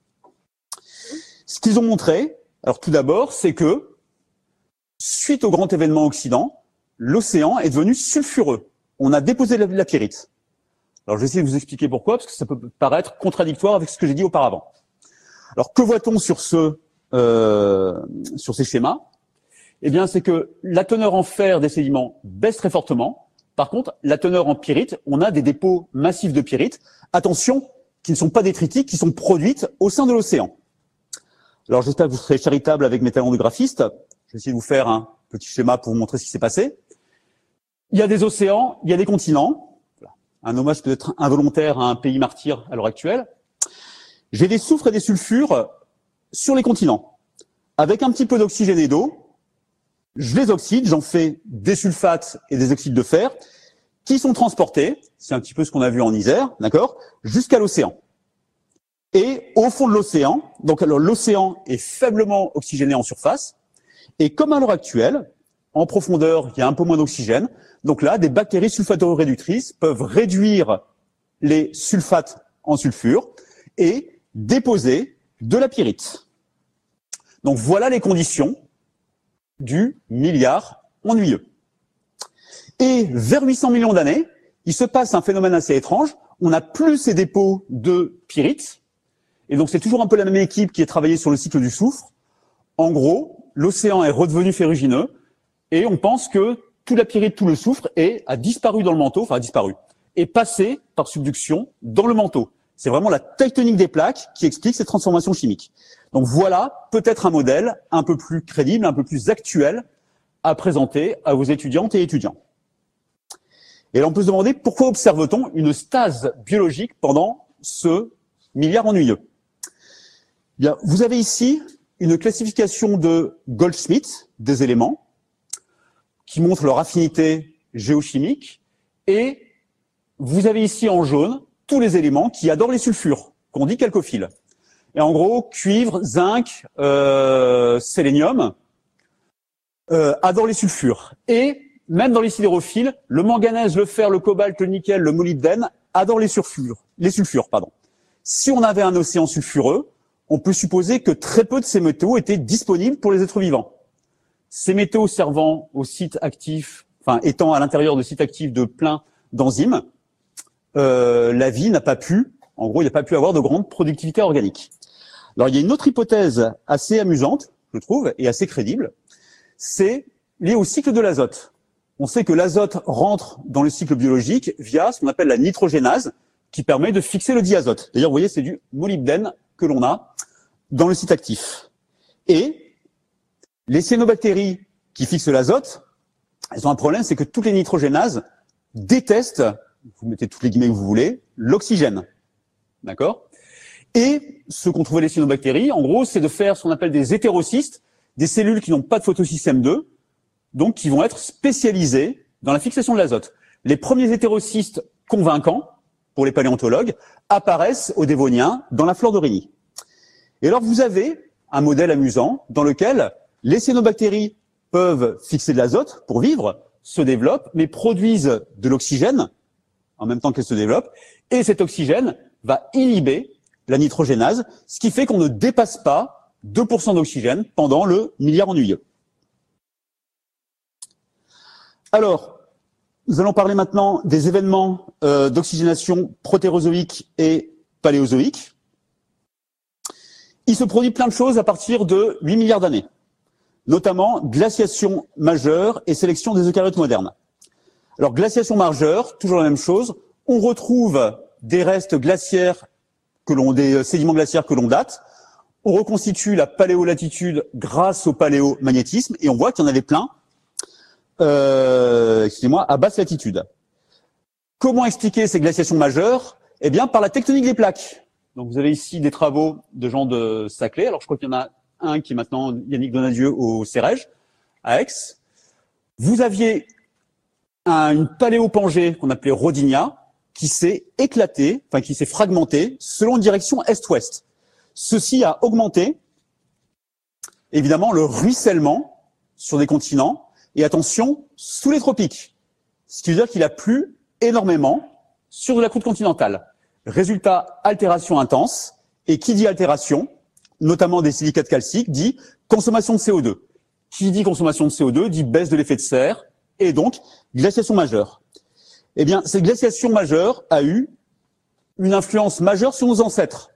Ce qu'ils ont montré, alors tout d'abord, c'est que, suite au grand événement Occident, l'océan est devenu sulfureux. On a déposé la pyrite. Alors je vais essayer de vous expliquer pourquoi, parce que ça peut paraître contradictoire avec ce que j'ai dit auparavant. Alors que voit-on sur ces schémas? Eh bien, c'est que la teneur en fer des sédiments baisse très fortement. Par contre, la teneur en pyrite, on a des dépôts massifs de pyrite. Attention, qui ne sont pas détritiques, qui sont produites au sein de l'océan. Alors j'espère que vous serez charitable avec mes talents de graphiste. Je vais essayer de vous faire un petit schéma pour vous montrer ce qui s'est passé. Il y a des océans, il y a des continents. Voilà. un hommage peut-être involontaire à un pays martyr à l'heure actuelle. J'ai des soufres et des sulfures sur les continents. Avec un petit peu d'oxygène et d'eau, je les oxyde, j'en fais des sulfates et des oxydes de fer qui sont transportés, c'est un petit peu ce qu'on a vu en Isère, d'accord, jusqu'à l'océan. Et au fond de l'océan, donc alors l'océan est faiblement oxygéné en surface, et comme à l'heure actuelle, en profondeur, il y a un peu moins d'oxygène, donc là, des bactéries sulfato-réductrices peuvent réduire les sulfates en sulfure et déposer de la pyrite. Donc voilà les conditions du milliard ennuyeux. Et vers 800 millions d'années, il se passe un phénomène assez étrange. On n'a plus ces dépôts de pyrite. Et donc c'est toujours un peu la même équipe qui a travaillé sur le cycle du soufre. En gros, l'océan est redevenu ferrugineux et on pense que toute la pyrite, tout le soufre a disparu dans le manteau, enfin a disparu, est passé par subduction dans le manteau. C'est vraiment la tectonique des plaques qui explique ces transformations chimiques. Donc voilà peut-être un modèle un peu plus crédible, un peu plus actuel à présenter à vos étudiantes et étudiants. Et là, on peut se demander pourquoi observe-t-on une stase biologique pendant ce milliard ennuyeux. Bien, vous avez ici une classification de Goldschmidt des éléments qui montre leur affinité géochimique et vous avez ici en jaune tous les éléments qui adorent les sulfures, qu'on dit chalcophiles. Et en gros, cuivre, zinc, sélénium adorent les sulfures. Et même dans les sidérophiles, le manganèse, le fer, le cobalt, le nickel, le molybdène adorent les sulfures. Si on avait un océan sulfureux, on peut supposer que très peu de ces métaux étaient disponibles pour les êtres vivants. Ces métaux servant au site actif, enfin étant à l'intérieur de sites actifs de plein d'enzymes, la vie n'a pas pu, en gros, il n'a pas pu avoir de grande productivité organique. Alors il y a une autre hypothèse assez amusante, je trouve, et assez crédible, c'est lié au cycle de l'azote. On sait que l'azote rentre dans le cycle biologique via ce qu'on appelle la nitrogénase, qui permet de fixer le diazote. D'ailleurs, vous voyez, c'est du molybdène que l'on a dans le site actif. Et les cyanobactéries qui fixent l'azote, elles ont un problème, c'est que toutes les nitrogénases détestent, vous mettez tous les guillemets que vous voulez, l'oxygène. D'accord? Et ce qu'ont trouvé les cyanobactéries, en gros, c'est de faire ce qu'on appelle des hétérocystes, des cellules qui n'ont pas de photosystème 2, donc qui vont être spécialisées dans la fixation de l'azote. Les premiers hétérocystes convaincants, pour les paléontologues, apparaissent au Dévonien dans la flore d'Aurigny. Et alors vous avez un modèle amusant dans lequel les cyanobactéries peuvent fixer de l'azote pour vivre, se développent, mais produisent de l'oxygène en même temps qu'elles se développent, et cet oxygène va inhiber la nitrogénase, ce qui fait qu'on ne dépasse pas 2% d'oxygène pendant le milliard ennuyeux. Alors, nous allons parler maintenant des événements d'oxygénation protérozoïque et paléozoïque. Il se produit plein de choses à partir de 8 milliards d'années, notamment glaciation majeure et sélection des eucaryotes modernes. Alors, glaciation majeure, toujours la même chose, on retrouve des restes glaciaires, des sédiments glaciaires que l'on date, on reconstitue la paléolatitude grâce au paléomagnétisme et on voit qu'il y en avait plein à basse latitude. Comment expliquer ces glaciations majeures? Eh bien, par la tectonique des plaques. Donc, vous avez ici des travaux de gens de Saclay. Alors, je crois qu'il y en a un qui est maintenant Yannick Donadieu au CEREJ, à Aix. Vous aviez une paléopangée qu'on appelait Rodinia, qui s'est éclatée, enfin, qui s'est fragmentée selon une direction est-ouest. Ceci a augmenté, évidemment, le ruissellement sur des continents. Et attention, sous les tropiques. Ce qui veut dire qu'il a plu énormément sur de la croûte continentale. Résultat, altération intense. Et qui dit altération, notamment des silicates calciques, dit consommation de CO2. Qui dit consommation de CO2 dit baisse de l'effet de serre et donc glaciation majeure. Eh bien, cette glaciation majeure a eu une influence majeure sur nos ancêtres.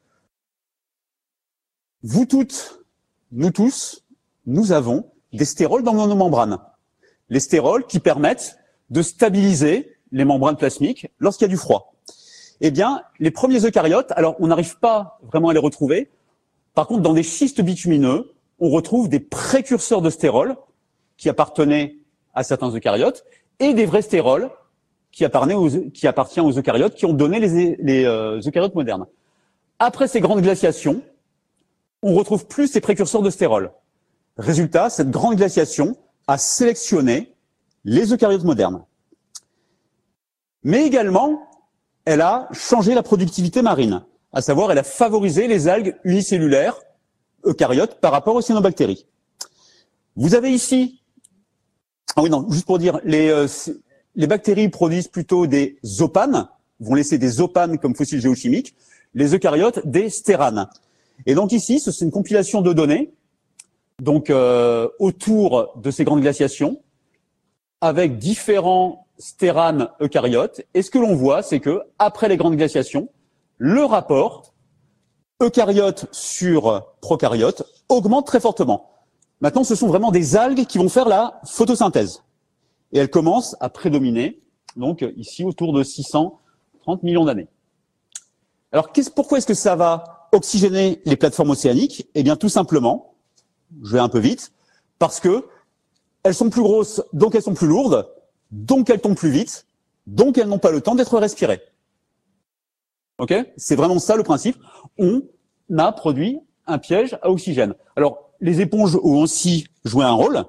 Vous toutes, nous tous, nous avons des stérols dans nos membranes. Les stérols qui permettent de stabiliser les membranes plasmiques lorsqu'il y a du froid. Eh bien, les premiers eucaryotes, alors on n'arrive pas vraiment à les retrouver. Par contre, dans des schistes bitumineux, on retrouve des précurseurs de stérols qui appartenaient à certains eucaryotes et des vrais stérols qui appartient aux eucaryotes, qui ont donné les eucaryotes modernes. Après ces grandes glaciations, on retrouve plus ces précurseurs de stérol. Résultat, cette grande glaciation a sélectionné les eucaryotes modernes. Mais également, elle a changé la productivité marine, à savoir elle a favorisé les algues unicellulaires eucaryotes par rapport aux cyanobactéries. Vous avez ici, juste pour dire, les bactéries produisent plutôt des opanes, vont laisser des opanes comme fossiles géochimiques, les eucaryotes des stéranes. Et donc ici, c'est une compilation de données donc autour de ces grandes glaciations avec différents stéranes eucaryotes. Et ce que l'on voit, c'est que après les grandes glaciations, le rapport eucaryote sur procaryote augmente très fortement. Maintenant, ce sont vraiment des algues qui vont faire la photosynthèse. Et elles commencent à prédominer, donc ici autour de 630 millions d'années. Alors, pourquoi est-ce que ça va oxygéner les plateformes océaniques? Eh bien, tout simplement, je vais un peu vite, parce que elles sont plus grosses, donc elles sont plus lourdes, donc elles tombent plus vite, donc elles n'ont pas le temps d'être respirées. Ok? C'est vraiment ça le principe. On a produit un piège à oxygène. Alors, les éponges ont aussi joué un rôle.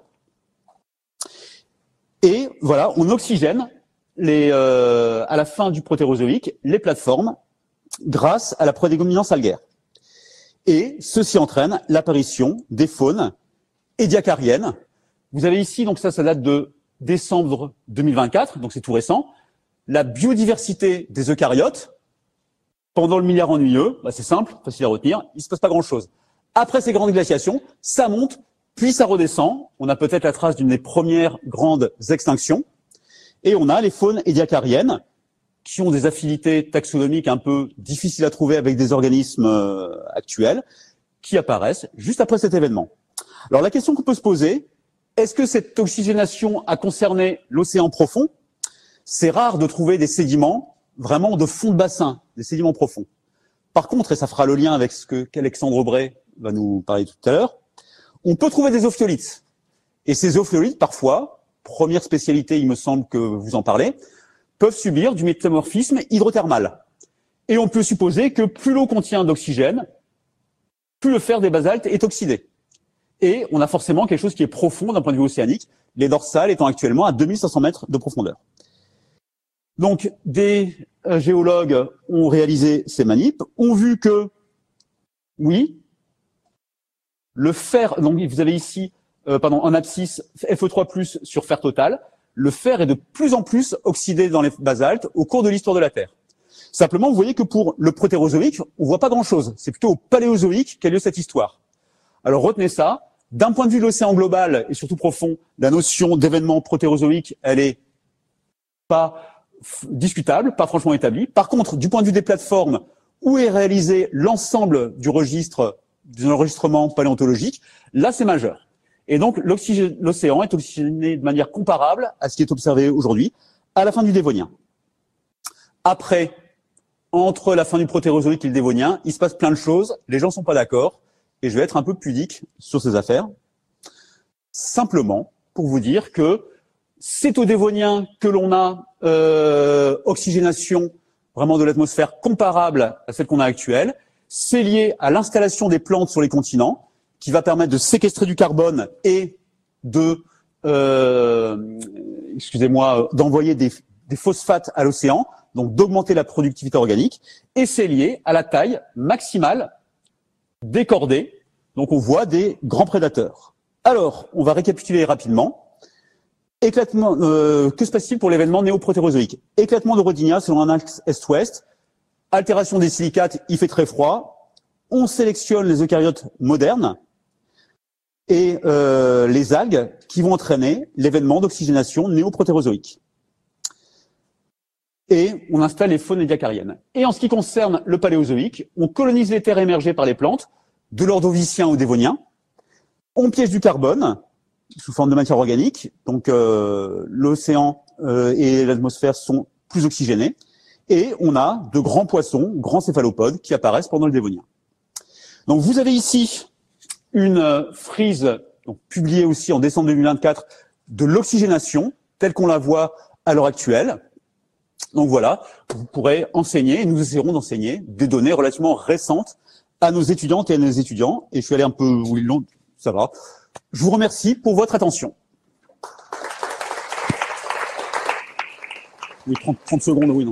Et voilà, on oxygène à la fin du Protérozoïque les plateformes grâce à la prédominance algaire. Et ceci entraîne l'apparition des faunes édiacariennes. Vous avez ici, donc ça date de décembre 2024, donc c'est tout récent. La biodiversité des eucaryotes pendant le milliard ennuyeux, c'est simple, facile à retenir, il se passe pas grand-chose. Après ces grandes glaciations, ça monte, puis ça redescend. On a peut-être la trace d'une des premières grandes extinctions. Et on a les faunes édiacariennes qui ont des affinités taxonomiques un peu difficiles à trouver avec des organismes actuels, qui apparaissent juste après cet événement. Alors la question qu'on peut se poser, est-ce que cette oxygénation a concerné l'océan profond? C'est rare de trouver des sédiments vraiment de fond de bassin, des sédiments profonds. Par contre, et ça fera le lien avec ce qu'Alexandre Bray va nous parler tout à l'heure, on peut trouver des ophiolites. Et ces ophiolites, parfois, première spécialité, il me semble que vous en parlez, peuvent subir du métamorphisme hydrothermal. Et on peut supposer que plus l'eau contient d'oxygène, plus le fer des basaltes est oxydé. Et on a forcément quelque chose qui est profond d'un point de vue océanique, les dorsales étant actuellement à 2500 mètres de profondeur. Donc, des géologues ont réalisé ces manips, ont vu que, oui, le fer, donc vous avez ici, en abscisse, Fe3+, sur fer total, le fer est de plus en plus oxydé dans les basaltes au cours de l'histoire de la Terre. Simplement, vous voyez que pour le Protérozoïque, on voit pas grand-chose. C'est plutôt au Paléozoïque qu'a lieu cette histoire. Alors retenez ça. D'un point de vue de l'océan global et surtout profond, la notion d'événement protérozoïque, elle est pas discutable, pas franchement établie. Par contre, du point de vue des plateformes où est réalisé l'ensemble du registre, de l'enregistrement paléontologique, là c'est majeur. Et donc l'océan est oxygéné de manière comparable à ce qui est observé aujourd'hui à la fin du Dévonien. Après, entre la fin du Protérozoïque et le Dévonien, il se passe plein de choses, les gens sont pas d'accord, et je vais être un peu pudique sur ces affaires. Simplement pour vous dire que c'est au Dévonien que l'on a oxygénation vraiment de l'atmosphère comparable à celle qu'on a actuelle. C'est lié à l'installation des plantes sur les continents qui va permettre de séquestrer du carbone et de, d'envoyer des phosphates à l'océan, donc d'augmenter la productivité organique. Et c'est lié à la taille maximale des cordées. Donc on voit des grands prédateurs. Alors, on va récapituler rapidement. Éclatement, que se passe-t-il pour l'événement néoprotérozoïque? Éclatement de Rodinia selon un axe est-ouest, altération des silicates, il fait très froid, on sélectionne les eucaryotes modernes et les algues qui vont entraîner l'événement d'oxygénation néoprotérozoïque. Et on installe les faunes édiacariennes. Et en ce qui concerne le paléozoïque, on colonise les terres émergées par les plantes, de l'ordovicien au dévonien, on piège du carbone, sous forme de matière organique, donc l'océan et l'atmosphère sont plus oxygénés, et on a de grands poissons, grands céphalopodes, qui apparaissent pendant le Dévonien. Donc vous avez ici une frise, donc, publiée aussi en décembre 2024, de l'oxygénation, telle qu'on la voit à l'heure actuelle. Donc voilà, vous pourrez enseigner, et nous essaierons d'enseigner des données relativement récentes à nos étudiantes et à nos étudiants. Et je suis allé un peu long, ça va. Je vous remercie pour votre attention. Oui, 30 secondes, oui. Non.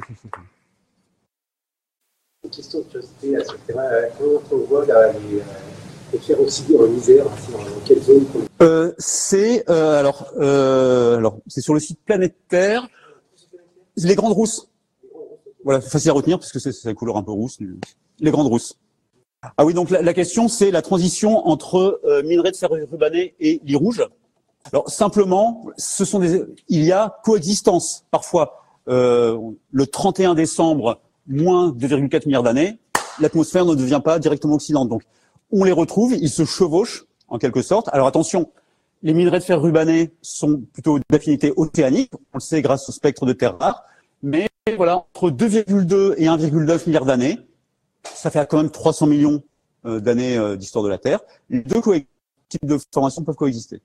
Une question de curiosité à ce terrain. Comment on voit les ferrocides en Isère, dans quelle zone c'est c'est sur le site Planète Terre. Les Grandes Rousses. Voilà, c'est facile à retenir parce que c'est la couleur un peu rousse. Les Grandes Rousses. Ah oui, donc la question, c'est la transition entre minerai de fer rubané et lit rouge. Alors simplement, il y a coexistence. Parfois, le 31 décembre, moins 2,4 milliards d'années, l'atmosphère ne devient pas directement oxydante. Donc, on les retrouve, ils se chevauchent en quelque sorte. Alors attention, les minerais de fer rubané sont plutôt d'affinité océanique, on le sait grâce au spectre de terre rare. Mais voilà, entre 2,2 et 1,9 milliards d'années, ça fait quand même 300 millions d'années d'histoire de la Terre. Les deux types de formations peuvent coexister.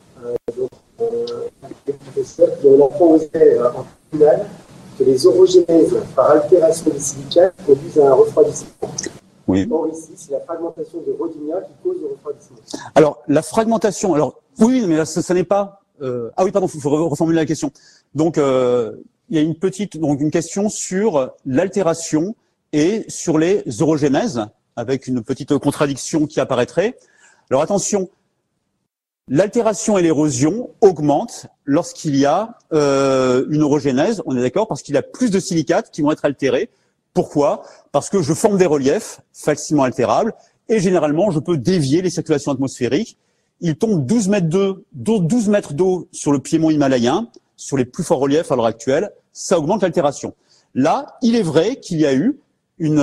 On apprendrait en finale que les orogénèses par altération des silicates conduisent à un refroidissement. Oui. Or ici, c'est la fragmentation de rhodinia qui cause le refroidissement. Alors, la fragmentation, oui, mais là, ça n'est pas... ah oui, pardon, il faut reformuler la question. Donc, il y a une question sur l'altération et sur les orogénèses, avec une petite contradiction qui apparaîtrait. Alors attention, l'altération et l'érosion augmentent lorsqu'il y a une orogénèse, on est d'accord, parce qu'il y a plus de silicates qui vont être altérés. Pourquoi? Parce que je forme des reliefs facilement altérables et généralement je peux dévier les circulations atmosphériques. Il tombe 12 mètres d'eau sur le piémont himalayen, sur les plus forts reliefs à l'heure actuelle, ça augmente l'altération. Là, il est vrai qu'il y a eu une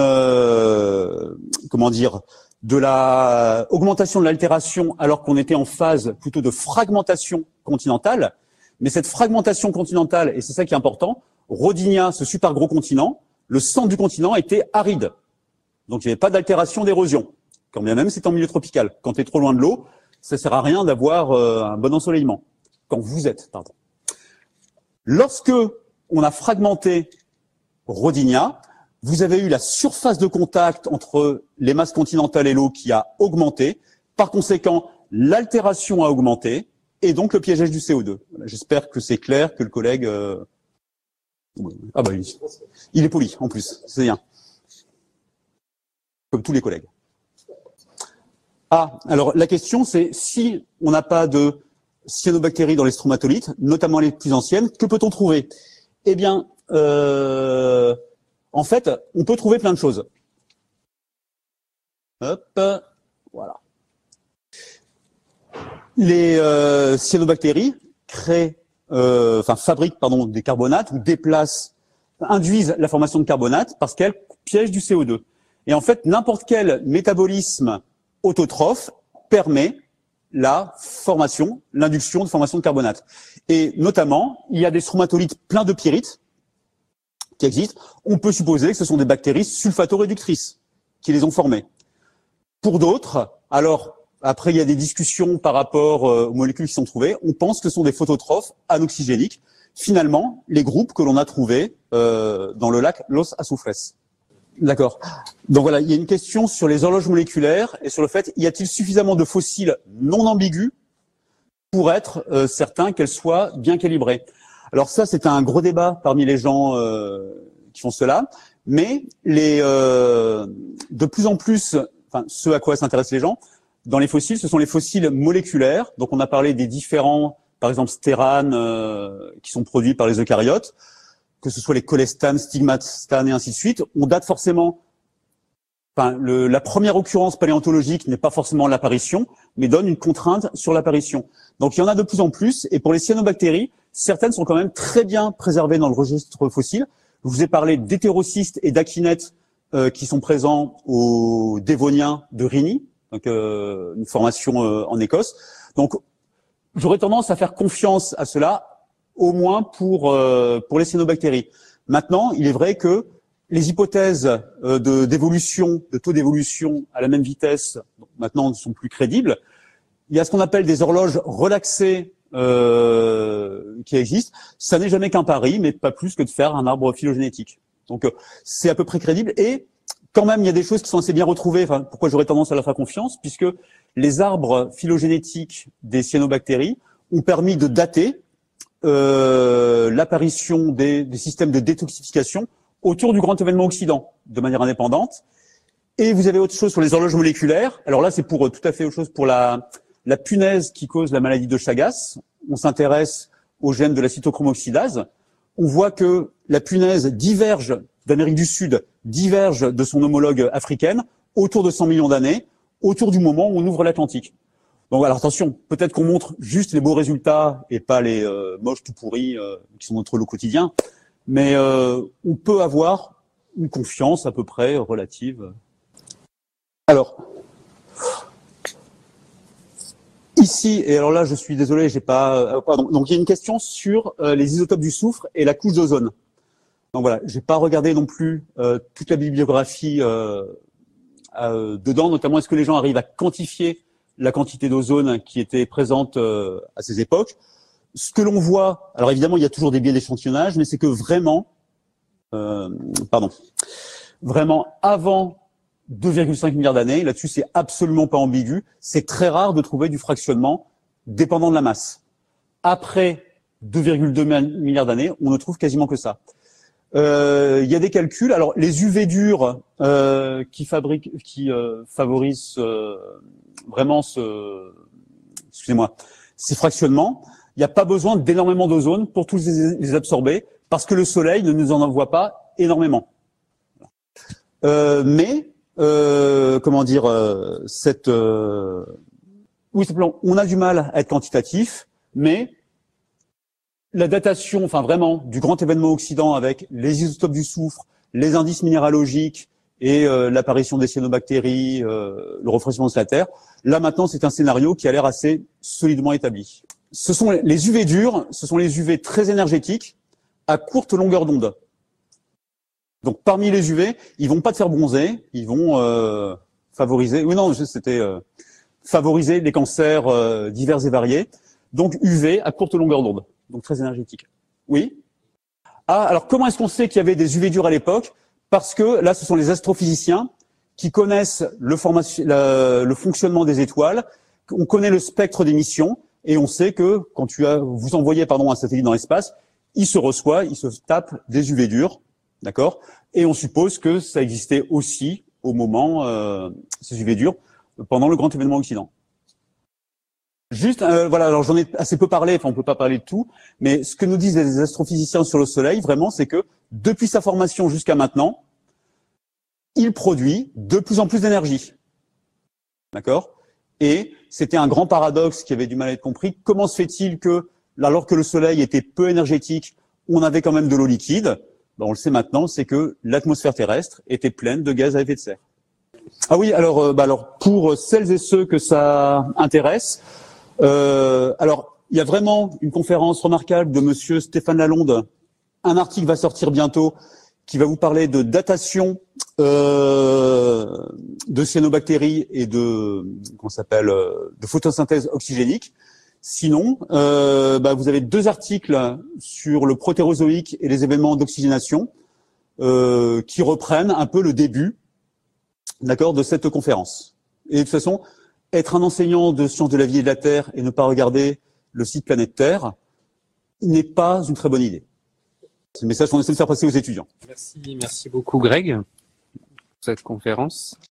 de la augmentation de l'altération alors qu'on était en phase plutôt de fragmentation continentale. Mais cette fragmentation continentale, et c'est ça qui est important, Rodinia, ce super gros continent, le centre du continent était aride. Donc il n'y avait pas d'altération d'érosion, quand bien même c'est en milieu tropical. Quand tu es trop loin de l'eau, ça sert à rien d'avoir un bon ensoleillement. Quand vous êtes, pardon. Lorsque on a fragmenté Rodinia, vous avez eu la surface de contact entre les masses continentales et l'eau qui a augmenté. Par conséquent, l'altération a augmenté et donc le piégeage du CO2. J'espère que c'est clair, que le collègue... Ah bah il est poli en plus, c'est bien. Comme tous les collègues. Ah, alors la question c'est si on n'a pas de cyanobactéries dans les stromatolites, notamment les plus anciennes, que peut-on trouver? Eh bien, en fait, on peut trouver plein de choses. Hop, voilà. Les cyanobactéries fabriquent des carbonates ou induisent la formation de carbonates parce qu'elles piègent du CO2. Et en fait, n'importe quel métabolisme autotrophe permet l'induction de formation de carbonates. Et notamment, il y a des stromatolites pleins de pyrites qui existent. On peut supposer que ce sont des bactéries sulfato-réductrices qui les ont formées. Pour d'autres, alors après il y a des discussions par rapport aux molécules qui sont trouvées, on pense que ce sont des phototrophes anoxygéniques. Finalement, les groupes que l'on a trouvés dans le lac Los Azufres. D'accord. Donc voilà, il y a une question sur les horloges moléculaires et sur le fait, y a-t-il suffisamment de fossiles non ambigus pour être certain qu'elles soient bien calibrées? Alors ça, c'est un gros débat parmi les gens qui font cela, mais de plus en plus, ce à quoi s'intéressent les gens, dans les fossiles, ce sont les fossiles moléculaires. Donc on a parlé des différents, par exemple, stéranes qui sont produits par les eucaryotes, que ce soit les cholestanes, stigmatanes et ainsi de suite. On date forcément, la première occurrence paléontologique n'est pas forcément l'apparition, mais donne une contrainte sur l'apparition. Donc il y en a de plus en plus, et pour les cyanobactéries, certaines sont quand même très bien préservées dans le registre fossile. Je vous ai parlé d'hétérocystes et d'aquinettes qui sont présents au Dévonien de Rhynie, donc une formation en Écosse. Donc j'aurais tendance à faire confiance à cela, au moins pour les cyanobactéries. Maintenant, il est vrai que les hypothèses de taux d'évolution à la même vitesse, maintenant, ne sont plus crédibles. Il y a ce qu'on appelle des horloges relaxées qui existent. Ça n'est jamais qu'un pari, mais pas plus que de faire un arbre phylogénétique. Donc c'est à peu près crédible. Et quand même, il y a des choses qui sont assez bien retrouvées. Enfin, pourquoi j'aurais tendance à leur faire confiance, puisque les arbres phylogénétiques des cyanobactéries ont permis de dater l'apparition des systèmes de détoxification autour du grand événement Occident, de manière indépendante. Et vous avez autre chose sur les horloges moléculaires. Alors là, c'est pour tout à fait autre chose, pour la punaise qui cause la maladie de Chagas. On s'intéresse au gène de la cytochromoxydase. On voit que la punaise diverge d'Amérique du Sud, diverge de son homologue africaine autour de 100 millions d'années, autour du moment où on ouvre l'Atlantique. Donc alors attention, peut-être qu'on montre juste les beaux résultats et pas les moches tout pourris qui sont notre lot quotidien, mais on peut avoir une confiance à peu près relative. Alors, ici, et alors là je suis désolé, j'ai pas... pardon. Donc il y a une question sur les isotopes du soufre et la couche d'ozone. Donc voilà, j'ai pas regardé non plus toute la bibliographie dedans, notamment est-ce que les gens arrivent à quantifier la quantité d'ozone qui était présente à ces époques. Ce que l'on voit, alors évidemment il y a toujours des biais d'échantillonnage, mais c'est que vraiment, vraiment avant 2,5 milliards d'années, là-dessus c'est absolument pas ambigu, c'est très rare de trouver du fractionnement dépendant de la masse. Après 2,2 milliards d'années, on ne trouve quasiment que ça. Il y a des calculs. Alors les UV durs qui favorisent vraiment ces fractionnements. Il n'y a pas besoin d'énormément d'ozone pour tous les absorber parce que le Soleil ne nous en envoie pas énormément. Mais comment dire oui, simplement, on a du mal à être quantitatif, mais la datation, enfin vraiment, du grand événement Occident avec les isotopes du soufre, les indices minéralogiques et l'apparition des cyanobactéries, le refroidissement de la Terre, là maintenant c'est un scénario qui a l'air assez solidement établi. Ce sont les UV durs, ce sont les UV très énergétiques à courte longueur d'onde. Donc parmi les UV, ils vont pas te faire bronzer, ils vont favoriser, oui non, c'était favoriser les cancers divers et variés. Donc UV à courte longueur d'onde. Donc très énergétique. Oui. Ah, alors comment est-ce qu'on sait qu'il y avait des UV durs à l'époque? Parce que là, ce sont les astrophysiciens qui connaissent le fonctionnement des étoiles. On connaît le spectre d'émission et on sait que quand vous envoyez un satellite dans l'espace, il se tape des UV durs, d'accord? Et on suppose que ça existait aussi au moment ces UV durs pendant le grand événement Occident. Juste, voilà, alors j'en ai assez peu parlé, enfin on peut pas parler de tout, mais ce que nous disent les astrophysiciens sur le Soleil, vraiment, c'est que depuis sa formation jusqu'à maintenant, il produit de plus en plus d'énergie. D'accord? Et c'était un grand paradoxe qui avait du mal à être compris. Comment se fait-il que, alors que le Soleil était peu énergétique, on avait quand même de l'eau liquide? Ben, on le sait maintenant, c'est que l'atmosphère terrestre était pleine de gaz à effet de serre. Ah oui, alors pour celles et ceux que ça intéresse, alors, il y a vraiment une conférence remarquable de monsieur Stéphane Lalonde. Un article va sortir bientôt qui va vous parler de datation de cyanobactéries et de photosynthèse oxygénique. Sinon, vous avez 2 articles sur le protérozoïque et les événements d'oxygénation qui reprennent un peu le début, d'accord, de cette conférence. Et de toute façon, être un enseignant de sciences de la vie et de la Terre et ne pas regarder le site Planète Terre n'est pas une très bonne idée. C'est le message qu'on essaie de faire passer aux étudiants. Merci beaucoup Greg pour cette conférence.